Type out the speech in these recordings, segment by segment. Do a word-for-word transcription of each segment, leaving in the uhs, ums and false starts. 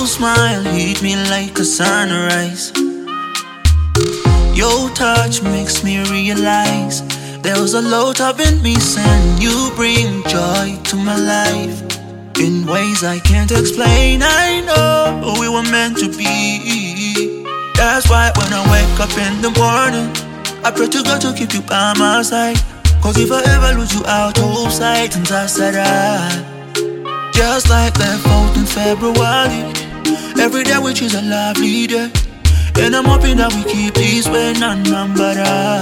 Your smile hit me like a sunrise. Your touch makes me realize there's a lot I've been missing. You bring joy to my life in ways I can't explain. I know we were meant to be. That's why when I wake up in the morning, I pray to God to keep you by my side. Cause if I ever lose you out of sight, and I said I just like that fourth in February, every day which is a lovely day. And I'm hoping that we keep this way, nanambara.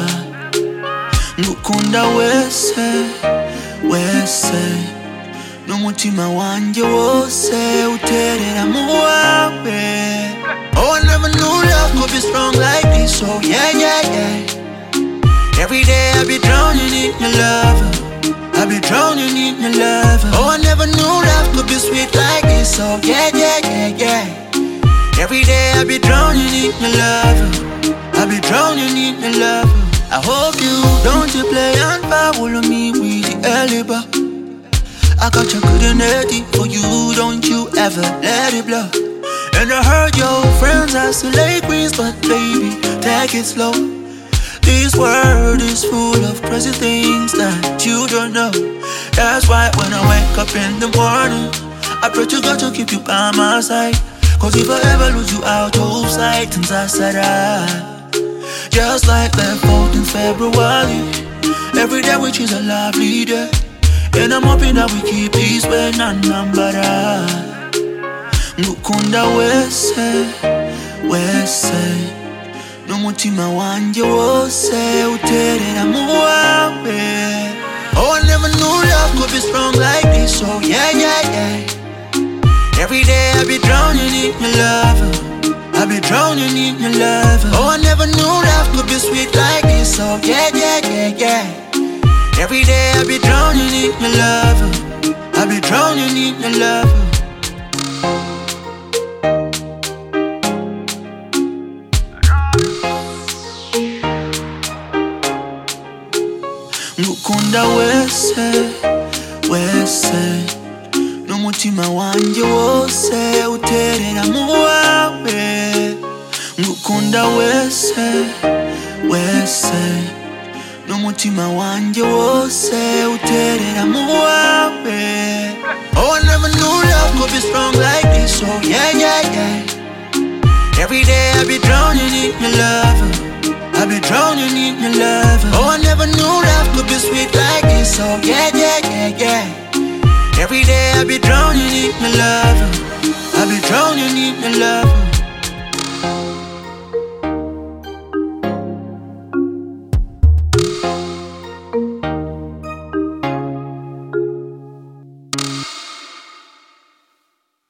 Ngukunda wese, wese. Numutima wanje wose, uterera muwawe. Oh, I never knew love could be strong like this, so yeah, yeah, yeah. Every day I be drowning in your love, I be drowning in your love. Oh, I never knew love could be sweet like this, so yeah, yeah, yeah, yeah. Every day I be drowning in your love, I be drowning in your love. I hope you don't you play and follow me with the alibi. I got your good energy for you, don't you ever let it blow. And I heard your friends are still late queens, but baby, take it slow. This world is full of crazy things that you don't know. That's why when I wake up in the morning, I pray to God to keep you by my side. Cause if I ever lose you out of sight, and I said I just like that fourth in February, every day which is a lovely day. And I'm hoping that we keep this way, nanambara. Ngukunda wese, wese. Numutima wanje wose, uterera muwawe. Oh, I never knew love could be strong like this, so yeah, yeah, yeah. Every day I be drowning in your love, I be drowning in your love. Oh, I never knew love could be sweet like this, so yeah, yeah, yeah, yeah. Every day I be drowning in your love, I be drowning in your love. Ngukunda wese, wese. Numutima wanje wose, uterera muwawe. Ngukunda wese, wese. Numutima wanje wose, uterera muwawe. Oh, I never knew love could be strong like this, so yeah, yeah, yeah. Every day I be drowning in your love, I be drowning in your love. Oh, I never knew love could be sweet like this, so yeah, yeah, yeah, yeah. Every day I be drowning in your love, I be drowning in your love.